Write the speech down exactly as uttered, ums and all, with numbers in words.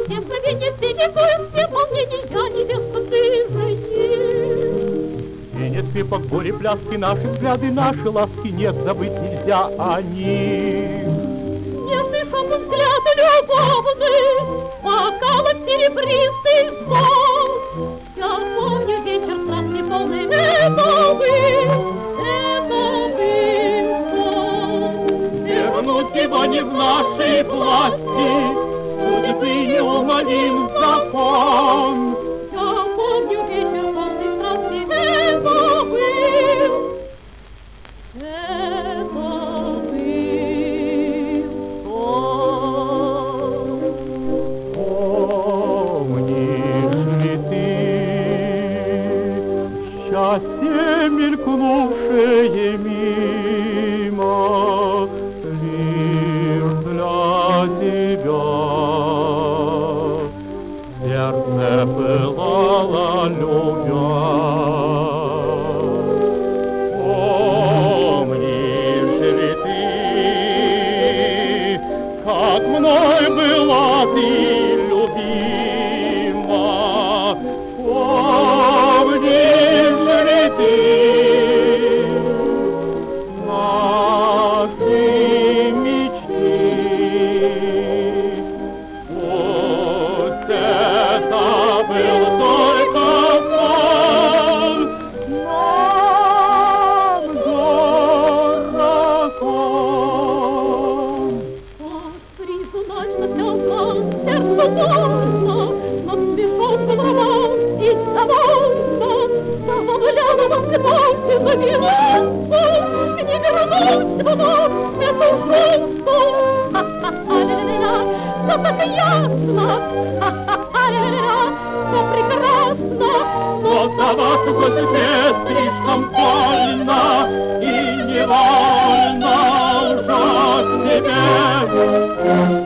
чудесно, видеть ты такой, все волнений, я невеста, ты жених. Пение скрипок, горе, пляски, наши взгляды, наши ласки, нет, забыть нельзя о них. Нежный шепот взгляд любовный, бокалов серебристый звон. Я помню вечер страстный, полный, это был, это был сон. Вернуть его не в нашей власти, судьбы неумолим закон. Я помню вечер полный страстный, это был, это был сон. Помнишь ли ты счастье, мелькнувшее мимо, лишь для тебя? Сердце пылало, любя. Помнишь ли ты, как мной была ты любима? Помнишь ли ты наши мечты? Пусть это был только сон, нам дорог он. Фризу ночь населка, сердцу больно, но смешался роман и довольно. Заставляла вас любовь, забиваться, не вернусь вновь, это ужасно. Ха-ха-ха-ля-ля-ля, все так ясно, ха-ха-ха-ля-ля-ля, все прекрасно. Но за вашу судьбе слишком больно и невольно лжет тебе.